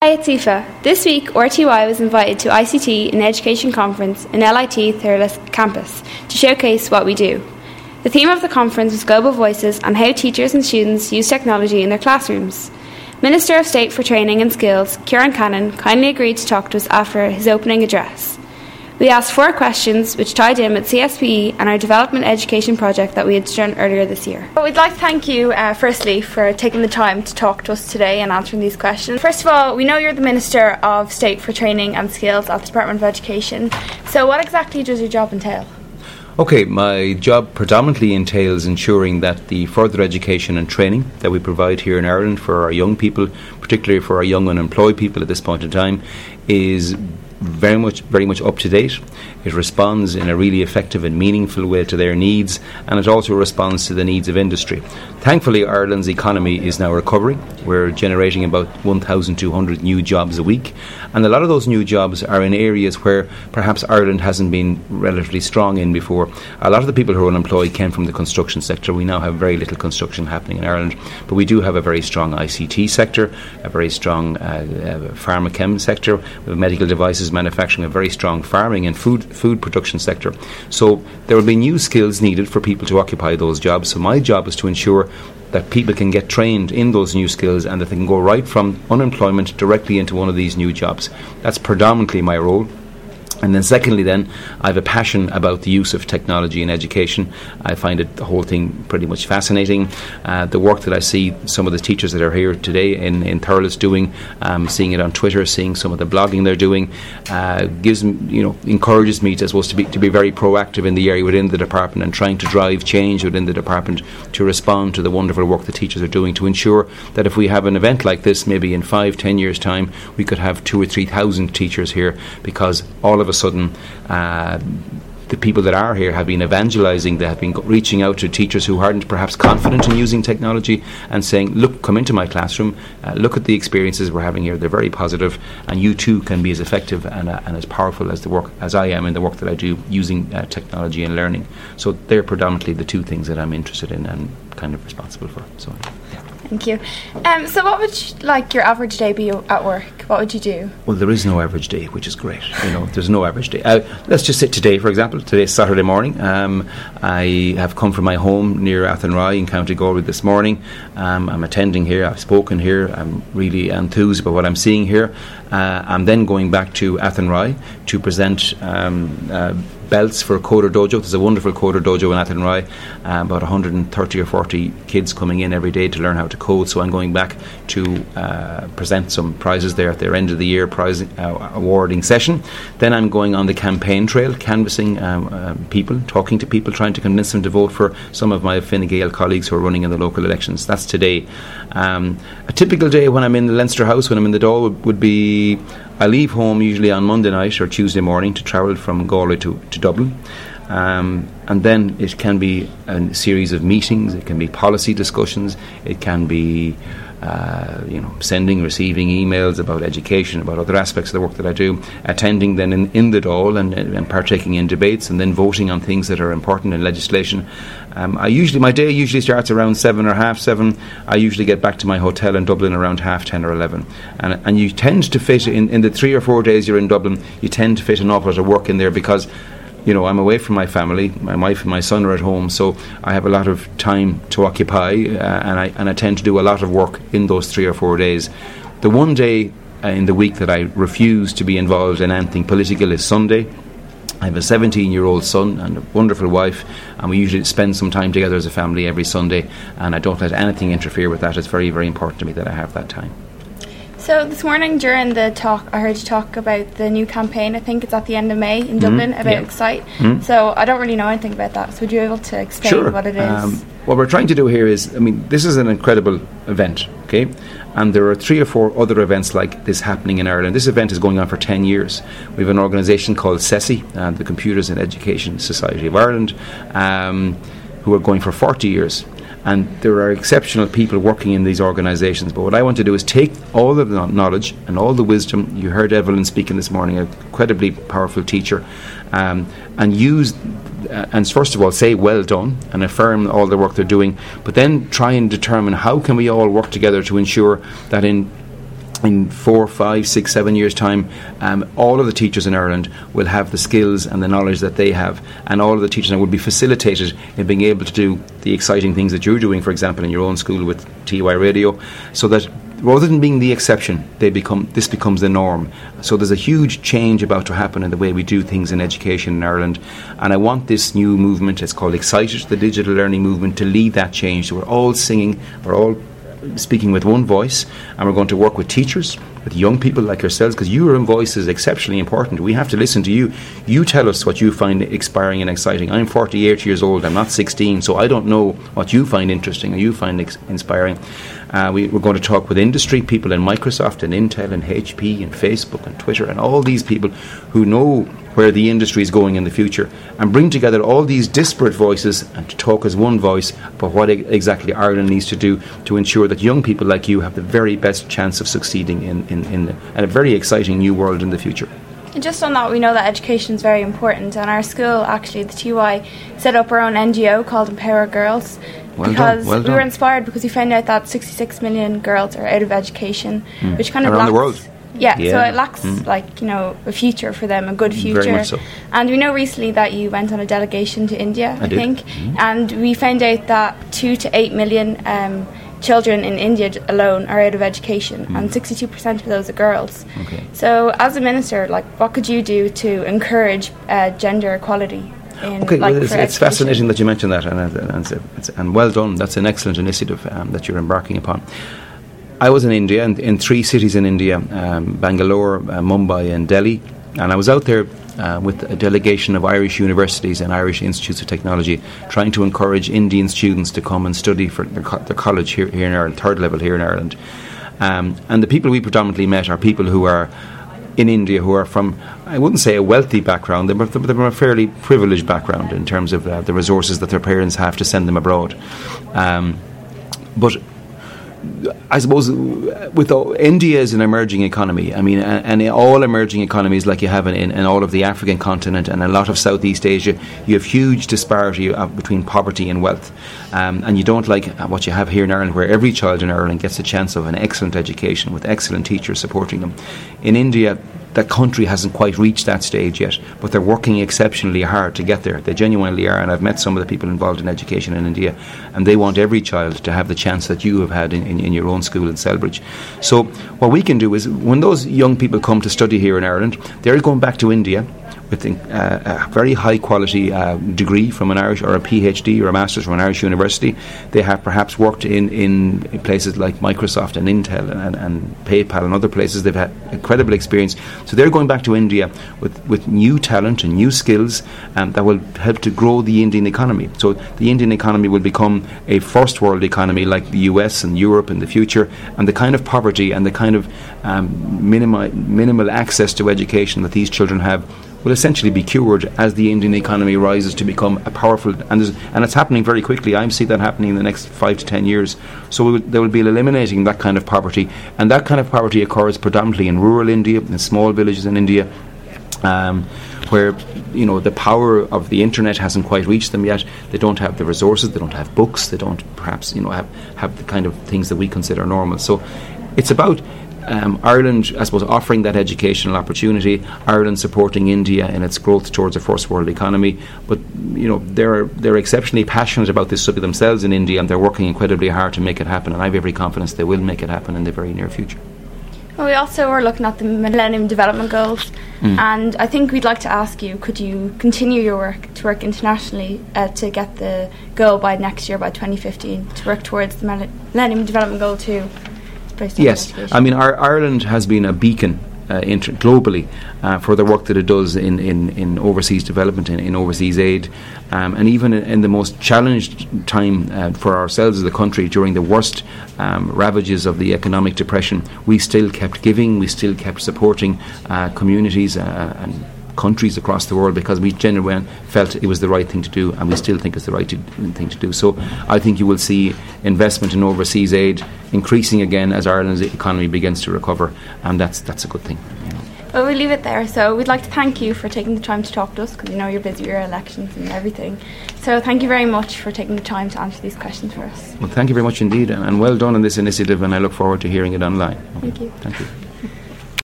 Hi, it's Aoife. This week, RTY was invited to ICT in Education Conference in LIT Thurles campus to showcase what we do. The theme of the conference was Global Voices and how teachers and students use technology in their classrooms. Minister of State for Training and Skills, Kieran Cannon, kindly agreed to talk to us after his opening address. We asked 4 questions which tied in with CSPE and our development education project that we had done earlier this year. But we'd like to thank you firstly for taking the time to talk to us today and answering these questions. First of all, we know you're the Minister of State for Training and Skills at the Department of Education. So what exactly does your job entail? Okay, my job predominantly entails ensuring that the further education and training that we provide here in Ireland for our young people, particularly for our young unemployed people at this point in time, is very much up to date. It responds in a really effective and meaningful way to their needs, and it also responds to the needs of industry. Thankfully, Ireland's economy is now recovering. We're generating about 1,200 new jobs a week, and a lot of those new jobs are in areas where perhaps Ireland hasn't been relatively strong in before. A lot of the people who are unemployed came from the construction sector. We now have very little construction happening in Ireland, but we do have a very strong ICT sector, a very strong pharmachem sector, with medical devices manufacturing, a very strong farming and food production sector. So there will be new skills needed for people to occupy those jobs. So my job is to ensure that people can get trained in those new skills and that they can go right from unemployment directly into one of these new jobs. That's predominantly my role. And then secondly then, I have a passion about the use of technology in education. I find the whole thing pretty much fascinating. The work that I see some of the teachers that are here today in Thurles doing, seeing it on Twitter, seeing some of the blogging they're doing, encourages me to be very proactive in the area within the department and trying to drive change within the department to respond to the wonderful work the teachers are doing, to ensure that if we have an event like this, maybe in 5-10 years' time, we could have 2,000 or 3,000 teachers here, because all of a sudden the people that are here have been evangelising. They have been reaching out to teachers who aren't perhaps confident in using technology and saying, look, come into my classroom, look at the experiences we're having here, they're very positive, and you too can be as effective and as powerful as I am in the work that I do using technology and learning. So they're predominantly the 2 things that I'm interested in and kind of responsible for. So, yeah. Thank you. So what would your average day be at work? What would you do? Well, there is no average day, which is great. There's no average day. Let's just say today, for example. Today's Saturday morning. I have come from my home near Athenry in County Galway this morning. I'm attending here. I've spoken here. I'm really enthused about what I'm seeing here. I'm then going back to Athenry to present belts for Coder Dojo. There's a wonderful Coder Dojo in Athenry, about 130 or 40 kids coming in every day to learn how to code. So I'm going back to present some prizes there at their end of the year prize awarding session. Then I'm going on the campaign trail, canvassing people, talking to people, trying to convince them to vote for some of my Fine Gael colleagues who are running in the local elections. That's today. A typical day when I'm in the Leinster House, when I'm in the Dáil, would be I leave home usually on Monday night or Tuesday morning to travel from Galway to Dublin. And then it can be a series of meetings, it can be policy discussions, it can be sending, receiving emails about education, about other aspects of the work that I do, attending then in the Dáil and partaking in debates, and then voting on things that are important in legislation. My day usually starts around 7 or half 7. I usually get back to my hotel in Dublin around 10:30 or 11. And you tend to fit, in the 3 or 4 days you're in Dublin, you tend to fit an awful lot of work in there, because I'm away from my family. My wife and my son are at home, so I have a lot of time to occupy, and I tend to do a lot of work in those 3 or 4 days. The one day in the week that I refuse to be involved in anything political is Sunday. I have a 17-year-old son and a wonderful wife, and we usually spend some time together as a family every Sunday, and I don't let anything interfere with that. It's very, very important to me that I have that time. So this morning during the talk, I heard you talk about the new campaign. I think it's at the end of May in Dublin, about Excite. So I don't really know anything about that. So would you be able to explain what it is? What we're trying to do here is, this is an incredible event, okay? And there are 3 or 4 other events like this happening in Ireland. This event is going on for 10 years. We have an organisation called CESI, the Computers in Education Society of Ireland, who are going for 40 years. And there are exceptional people working in these organisations. But what I want to do is take all of the knowledge and all the wisdom. You heard Evelyn speaking this morning, an incredibly powerful teacher, and use, and first of all say well done and affirm all the work they're doing, but then try and determine how can we all work together to ensure that in in 4, 5, 6, 7 years' time, all of the teachers in Ireland will have the skills and the knowledge that they have, and all of the teachers will be facilitated in being able to do the exciting things that you're doing, for example, in your own school with TY Radio, so that rather than being the exception, this becomes the norm. So there's a huge change about to happen in the way we do things in education in Ireland, and I want this new movement, it's called Excited, the digital learning movement, to lead that change. So we're all singing, we're all speaking with one voice, and we're going to work with teachers, with young people like yourselves, because your voice is exceptionally important. We have to listen to you. You tell us what you find inspiring and exciting. I'm 48 years old, I'm not 16, so I don't know what you find interesting or you find inspiring. We're going to talk with industry, people in Microsoft and Intel and HP and Facebook and Twitter and all these people who know where the industry is going in the future, and bring together all these disparate voices and to talk as one voice about what exactly Ireland needs to do to ensure that young people like you have the very best chance of succeeding in a very exciting new world in the future. And just on that, we know that education is very important, and our school, actually, the TY, set up our own NGO called Empower Girls. Well we were inspired because we found out that 66 million girls are out of education, which kind of around lacks, the world. Yeah, so it lacks a future for them, a good future. Very much so. And we know recently that you went on a delegation to India, I think, and we found out that 2 to 8 million children in India alone are out of education, and 62% of those are girls. Okay. So, as a minister, what could you do to encourage gender equality? It's fascinating that you mentioned that, and well done. That's an excellent initiative that you're embarking upon. I was in India, in 3 cities in India, Bangalore, Mumbai and Delhi, and I was out there with a delegation of Irish universities and Irish institutes of technology, trying to encourage Indian students to come and study for their college here in Ireland, third level here in Ireland. And the people we predominantly met are people who are in India who are from, I wouldn't say a wealthy background, they're from a fairly privileged background in terms of the resources that their parents have to send them abroad. But I suppose India is an emerging economy. I mean, and in all emerging economies, like you have in all of the African continent and a lot of Southeast Asia, you have huge disparity between poverty and wealth. And you don't like what you have here in Ireland, where every child in Ireland gets a chance of an excellent education with excellent teachers supporting them. In India, that country hasn't quite reached that stage yet, but they're working exceptionally hard to get there. They genuinely are, and I've met some of the people involved in education in India, and they want every child to have the chance that you have had in your own school in Selbridge. So what we can do is, when those young people come to study here in Ireland, they're going back to India with a very high quality degree from an Irish, or a PhD or a Master's from an Irish university. They have perhaps worked in places like Microsoft and Intel and PayPal and other places. They've had incredible experience. So they're going back to India with new talent and new skills that will help to grow the Indian economy. So the Indian economy will become a first world economy like the US and Europe in the future, and the kind of poverty and the kind of minimal access to education that these children have will essentially be cured as the Indian economy rises to become a powerful, and it's happening very quickly. I see that happening in the next 5 to 10 years. So they will be eliminating that kind of poverty, and that kind of poverty occurs predominantly in rural India, in small villages in India, where the power of the internet hasn't quite reached them yet. They don't have the resources, they don't have books, they don't perhaps have the kind of things that we consider normal. So it's about Ireland, I suppose, offering that educational opportunity, Ireland supporting India in its growth towards a first world economy. But they're exceptionally passionate about this subject themselves in India, and they're working incredibly hard to make it happen, and I have every confidence they will make it happen in the very near future. Well, we also were looking at the Millennium Development Goals, and I think we'd like to ask you, could you continue your work to work internationally to get the goal by next year, by 2015, to work towards the Millennium Development Goal 2? Yes, I mean, Ireland has been a beacon globally for the work that it does in overseas development, in overseas aid, and even in the most challenged time for ourselves as a country during the worst ravages of the economic depression, we still kept giving, we still kept supporting communities and countries across the world, because we genuinely felt it was the right thing to do, and we still think it's the right thing to do. So I think you will see investment in overseas aid increasing again as Ireland's economy begins to recover, and that's a good thing. Well, we'll leave it there. So we'd like to thank you for taking the time to talk to us, because you're busy with your elections and everything. So thank you very much for taking the time to answer these questions for us. Well, thank you very much indeed, and well done on this initiative, and I look forward to hearing it online. Thank you. Thank you.